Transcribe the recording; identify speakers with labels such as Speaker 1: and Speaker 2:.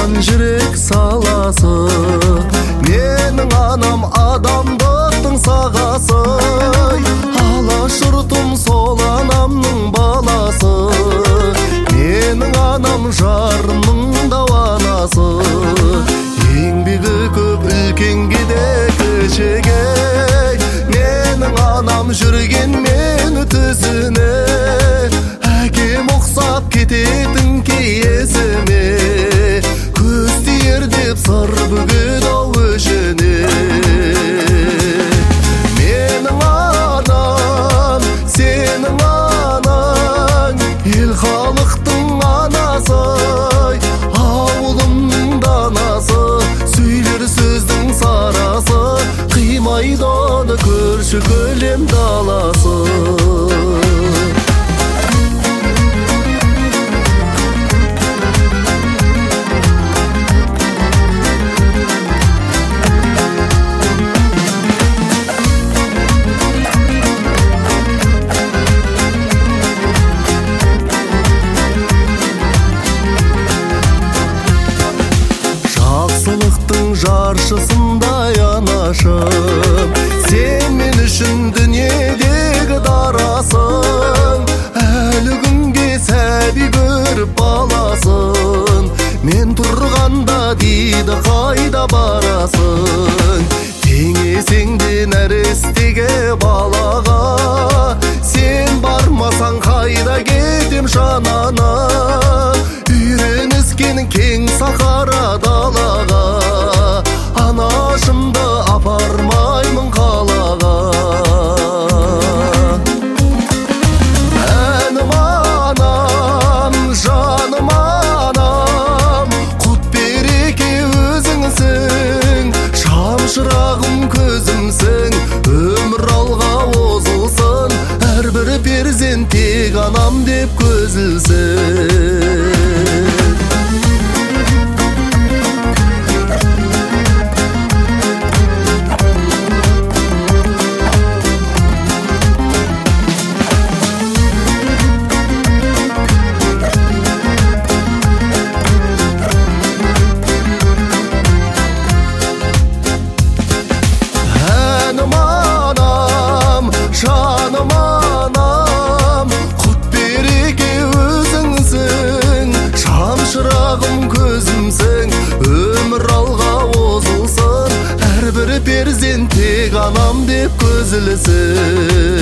Speaker 1: жан жүрек саласы, менің анам адамдықтың сағасы. Алашұртым сол анамның баласы, менің анам жарының дауанасы. Еңбегі көп үлкенге де кішіге, менің анам жүрген мен төсіне. Әкем ұқсап кететін кейесіме, көз тиер деп сыр бүгеді ау өшіне. Менің анам, сенің анаң, ел халықтың анасы, ауылымның данасы, сөйлер сөздің сарасы, қимайды оны көрші көлем даласы. Жақсылықтың жаршысындай анашым, сен мен үшін дүниедегі дарасың. Әлі күнге сәби көріп баласын, мен тұрғанда дейді қайда барасың. Теңесең де нәрестеге балаға, сен бармасаң қайда кетем жанана. Үйреніскен кең сахара далаға, анашымды апармаймын қалаға. Әнім анам, жаным анам, құт береке өзіңсің, шамшырағым көзімсің, өмір алға озылсын, әрбір перзент тек анам деп көзілсін. Жаным анам, құт береке өзіңсің, шамшырағым көзімсің, өмір алға озылсын, әрбір перзент тек анам деп көзілсін.